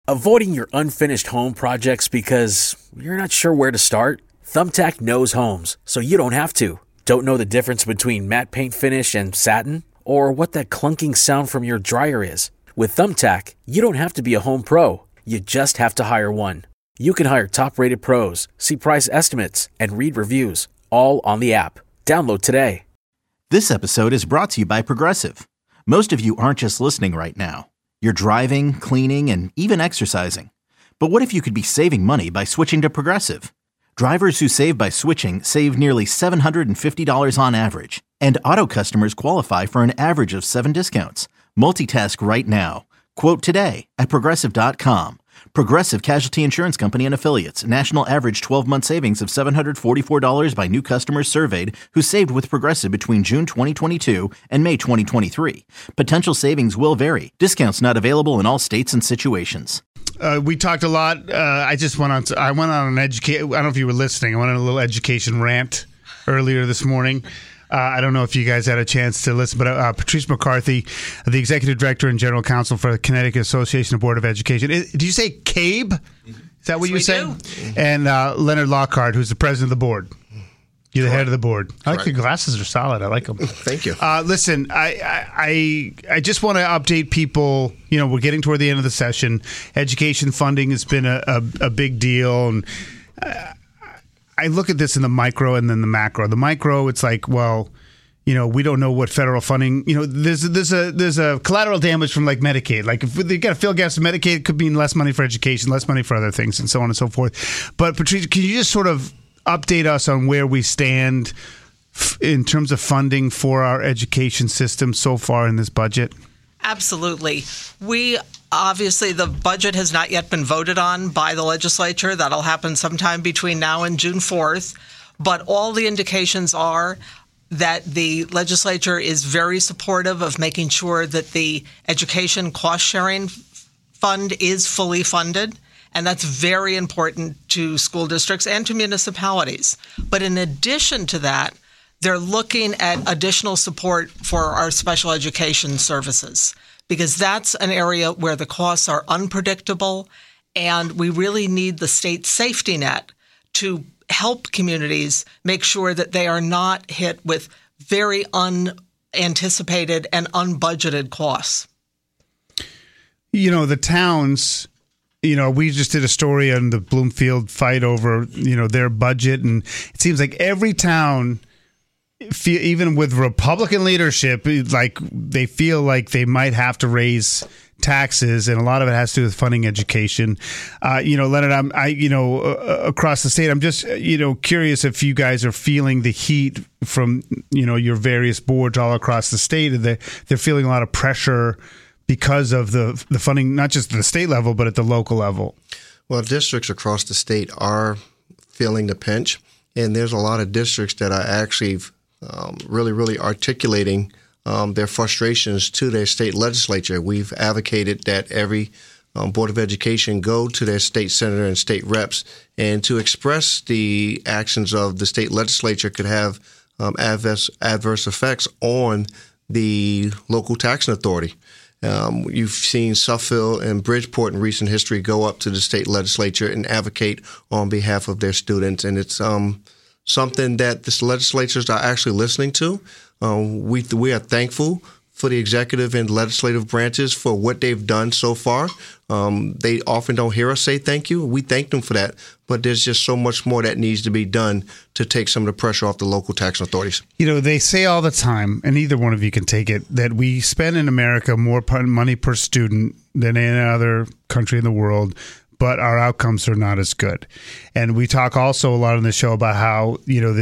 Avoiding your unfinished home projects because you're not sure where to start? Thumbtack knows homes, so you don't have to. Don't know the difference between matte paint finish and satin? Or what that clunking sound from your dryer is? With Thumbtack, you don't have to be a home pro. You just have to hire one. You can hire top-rated pros, see price estimates, and read reviews, all on the app. Download today. This episode is brought to you by Progressive. Most of you aren't just listening right now. You're driving, cleaning, and even exercising. But what if you could be saving money by switching to Progressive? Drivers who save by switching save nearly $750 on average. And auto customers qualify for an average of 7 discounts. Multitask right now. Quote today at Progressive.com. Progressive Casualty Insurance Company and Affiliates. National average 12-month savings of $744 by new customers surveyed who saved with Progressive between June 2022 and May 2023. Potential savings will vary. Discounts not available in all states and situations. We talked a lot. I went on an education. I don't know if you were listening. I went on a little education rant earlier this morning. I don't know if you guys had a chance to listen, but Patrice McCarthy, the Executive Director and General Counsel for the Connecticut Association of Board of Education. Did you say CABE? Is that what you were saying? And Leonard Lockhart, who's the president of the board. You're the head of the board. I like your glasses are solid. I like them. Thank you. Listen, I just want to update people. You know, we're getting toward the end of the session. Education funding has been a big deal, and I look at this in the micro and then the macro. The micro, it's like, well, you know, we don't know what federal funding. You know, there's a collateral damage from like Medicaid. Like if they got to fill gaps in Medicaid, it could mean less money for education, less money for other things, and so on and so forth. But Patrice, can you just sort of update us on where we stand in terms of funding for our education system so far in this budget? Absolutely. Obviously, the budget has not yet been voted on by the legislature. That'll happen sometime between now and June 4th. But all the indications are that the legislature is very supportive of making sure that the education cost-sharing fund is fully funded. And that's very important to school districts and to municipalities. But in addition to that, they're looking at additional support for our special education services, because that's an area where the costs are unpredictable, and we really need the state safety net to help communities make sure that they are not hit with very unanticipated and unbudgeted costs. You know, the towns, you know, we just did a story on the Bloomfield fight over, you know, their budget, and it seems like every town, even with Republican leadership, like they feel like they might have to raise taxes, and a lot of it has to do with funding education. You know, Leonard, across the state, I'm just, you know, curious if you guys are feeling the heat from, you know, your various boards all across the state. They're feeling a lot of pressure because of the funding, not just at the state level, but at the local level. Well, districts across the state are feeling the pinch, and there's a lot of districts that are actually really articulating their frustrations to their state legislature. We've advocated that every Board of Education go to their state senator and state reps, and to express the actions of the state legislature could have adverse effects on the local taxing authority. You've seen Suffield and Bridgeport in recent history go up to the state legislature and advocate on behalf of their students, and it's something that the legislatures are actually listening to. We are thankful for the executive and legislative branches for what they've done so far. They often don't hear us say thank you. We thank them for that, but there's just so much more that needs to be done to take some of the pressure off the local taxing authorities. You know, they say all the time, and either one of you can take it, that we spend in America more money per student than any other country in the world, but our outcomes are not as good. And we talk also a lot on the show about how, you know,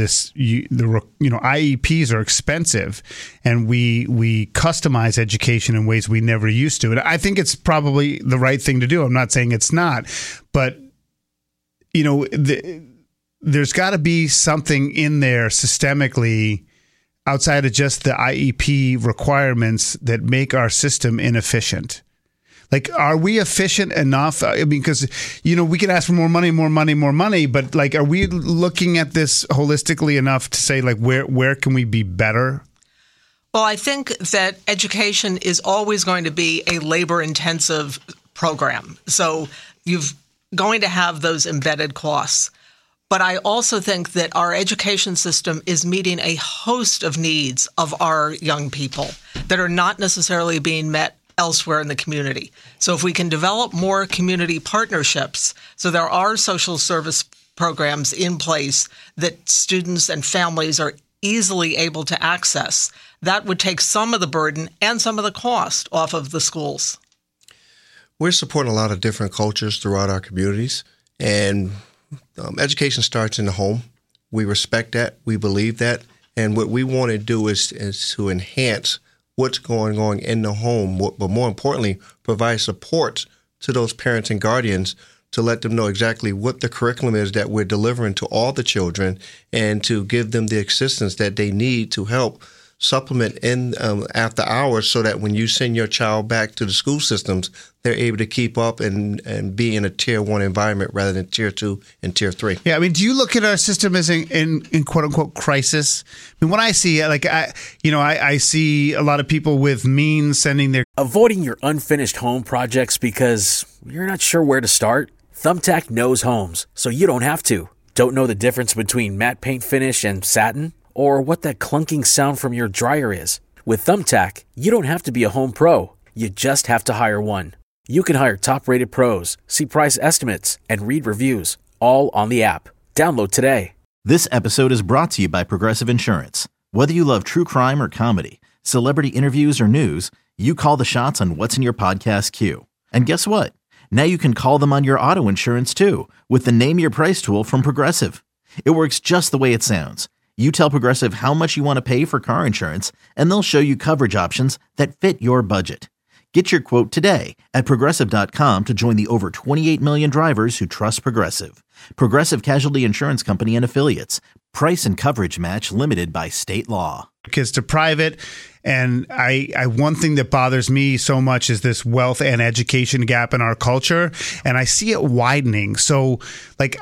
IEPs are expensive, and we customize education in ways we never used to. And I think it's probably the right thing to do. I'm not saying it's not, but, you know, there's got to be something in there systemically outside of just the IEP requirements that make our system inefficient. Like, are we efficient enough? I mean, because, you know, we can ask for more money, but like, are we looking at this holistically enough to say, like, where can we be better? Well, I think that education is always going to be a labor-intensive program. So you've going to have those embedded costs. But I also think that our education system is meeting a host of needs of our young people that are not necessarily being met elsewhere in the community. So if we can develop more community partnerships, so there are social service programs in place that students and families are easily able to access, that would take some of the burden and some of the cost off of the schools. We're supporting a lot of different cultures throughout our communities, and education starts in the home. We respect that. We believe that. And what we want to do is to enhance what's going on in the home, but more importantly, provide support to those parents and guardians to let them know exactly what the curriculum is that we're delivering to all the children, and to give them the assistance that they need to help supplement in after hours, so that when you send your child back to the school systems, they're able to keep up and be in a tier 1 environment rather than tier 2 and tier 3. Yeah, I mean, do you look at our system as in quote unquote crisis? I mean, when I see I see a lot of people with means sending their Avoiding your unfinished home projects because you're not sure where to start? Thumbtack knows homes, so you don't have to. Don't know the difference between matte paint finish and satin? Or what that clunking sound from your dryer is? With Thumbtack, you don't have to be a home pro. You just have to hire one. You can hire top-rated pros, see price estimates, and read reviews, all on the app. Download today. This episode is brought to you by Progressive Insurance. Whether you love true crime or comedy, celebrity interviews or news, you call the shots on what's in your podcast queue. And guess what? Now you can call them on your auto insurance too, with the Name Your Price tool from Progressive. It works just the way it sounds. You tell Progressive how much you want to pay for car insurance, and they'll show you coverage options that fit your budget. Get your quote today at Progressive.com to join the over 28 million drivers who trust Progressive. Progressive Casualty Insurance Company and Affiliates. Price and coverage match limited by state law. kids to private. And I one thing that bothers me so much is this wealth and education gap in our culture, and I see it widening. So, like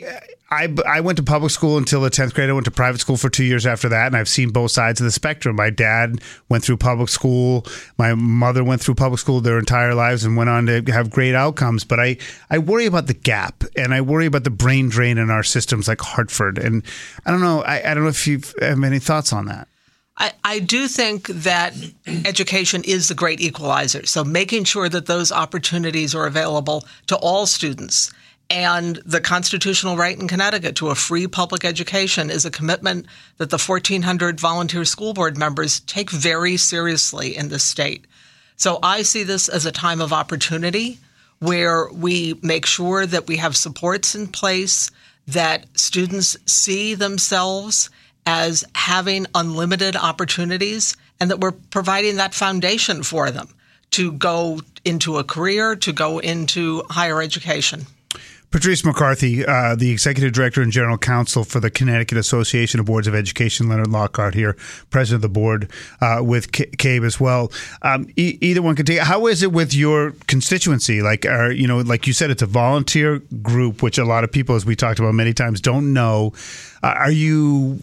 I went to public school until the 10th grade. I went to private school for 2 years after that, and I've seen both sides of the spectrum. My dad went through public school. My mother went through public school their entire lives and went on to have great outcomes. But I worry about the gap, and I worry about the brain drain in our systems like Hartford. And I don't know. I don't know if you have any thoughts on that. I do think that education is the great equalizer. So making sure that those opportunities are available to all students. And the constitutional right in Connecticut to a free public education is a commitment that the 1,400 volunteer school board members take very seriously in this state. So I see this as a time of opportunity where we make sure that we have supports in place, that students see themselves as having unlimited opportunities, and that we're providing that foundation for them to go into a career, to go into higher education. Patrice McCarthy, the Executive Director and General Counsel for the Connecticut Association of Boards of Education, Leonard Lockhart here, President of the board with CABE as well. Either one can take it. How is it with your constituency? Like you said, it's a volunteer group, which a lot of people, as we talked about many times, don't know. Are you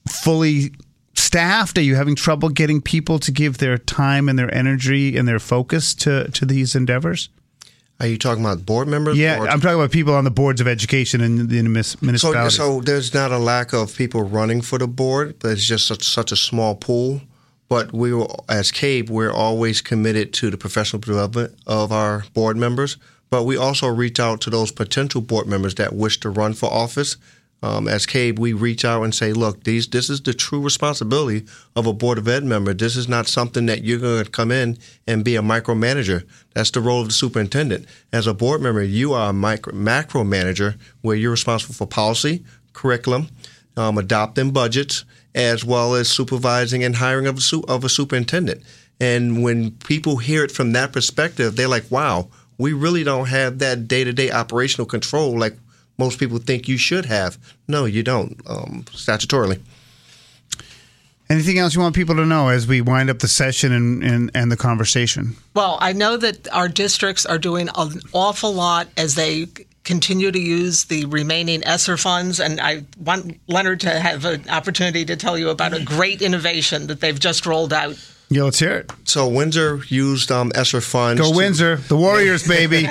fully staffed? Are you having trouble getting people to give their time and their energy and their focus to these endeavors? Are you talking about board members? Yeah, I'm talking about people on the boards of education in the municipalities. So there's not a lack of people running for the board, but it's just such a small pool. But as CABE, we're always committed to the professional development of our board members. But we also reach out to those potential board members that wish to run for office. As CABE, we reach out and say, look, this is the true responsibility of a Board of Ed member. This is not something that you're going to come in and be a micromanager. That's the role of the superintendent. As a board member, you are a macro manager where you're responsible for policy, curriculum, adopting budgets, as well as supervising and hiring of a superintendent. And when people hear it from that perspective, they're like, wow, we really don't have that day-to-day operational control like most people think you should have. No, you don't, statutorily. Anything else you want people to know as we wind up the session and the conversation? Well, I know that our districts are doing an awful lot as they continue to use the remaining ESSER funds. And I want Leonard to have an opportunity to tell you about a great innovation that they've just rolled out. Yeah, let's hear it. So Windsor used ESSER funds. Go Windsor, the Warriors, baby.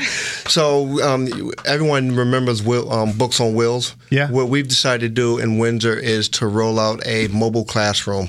So everyone remembers Books on Wheels. Yeah. What we've decided to do in Windsor is to roll out a mobile classroom,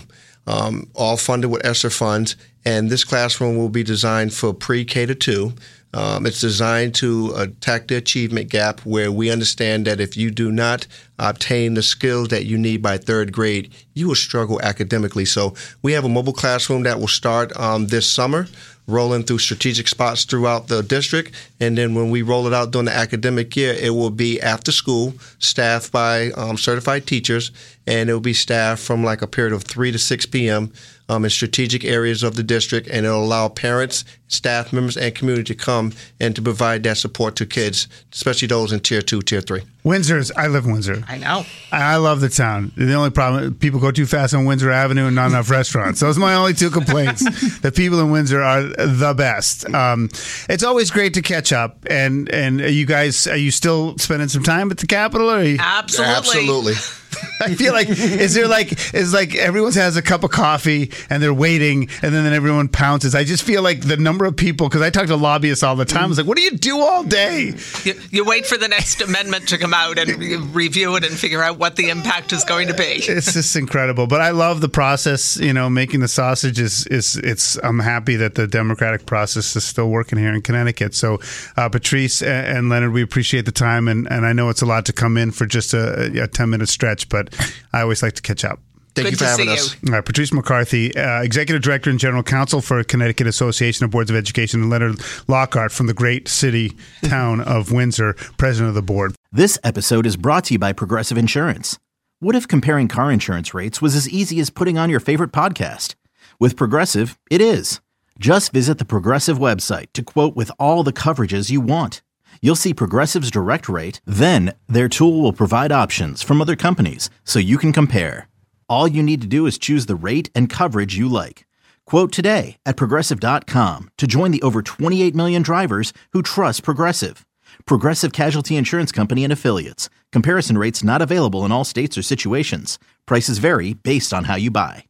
all funded with ESSER funds. And this classroom will be designed for pre-K to 2. It's designed to attack the achievement gap, where we understand that if you do not obtain the skills that you need by 3rd grade, you will struggle academically. So we have a mobile classroom that will start this summer, rolling through strategic spots throughout the district. And then when we roll it out during the academic year, it will be after school, staffed by certified teachers, and it will be staffed from like a period of 3 to 6 p.m. In strategic areas of the district, and it'll allow parents, staff members, and community to come and to provide that support to kids, especially those in Tier 2, Tier 3. I live in Windsor. I know. I love the town. The only problem, people go too fast on Windsor Avenue and not enough restaurants. Those are my only 2 complaints. The people in Windsor are the best. It's always great to catch up. And are you still spending some time at the Capitol? Or Absolutely. I feel like is everyone has a cup of coffee and they're waiting, and then everyone pounces. I just feel like the number of people, because I talk to lobbyists all the time, I was like, what do you do all day? You wait for the next amendment to come out and review it and figure out what the impact is going to be. It's just incredible. But I love the process. Making the sausage I'm happy that the democratic process is still working here in Connecticut. So Patrice and Leonard, we appreciate the time, and I know it's a lot to come in for just a 10-minute stretch, but I always like to catch up. Thank you for having us. All right, Patrice McCarthy, Executive Director and General Counsel for Connecticut Association of Boards of Education, and Leonard Lockhart from the great city town of Windsor, President of the board. This episode is brought to you by Progressive Insurance. What if comparing car insurance rates was as easy as putting on your favorite podcast? With Progressive, it is. Just visit the Progressive website to quote with all the coverages you want. You'll see Progressive's direct rate, then their tool will provide options from other companies so you can compare. All you need to do is choose the rate and coverage you like. Quote today at Progressive.com to join the over 28 million drivers who trust Progressive. Progressive Casualty Insurance Company and Affiliates. Comparison rates not available in all states or situations. Prices vary based on how you buy.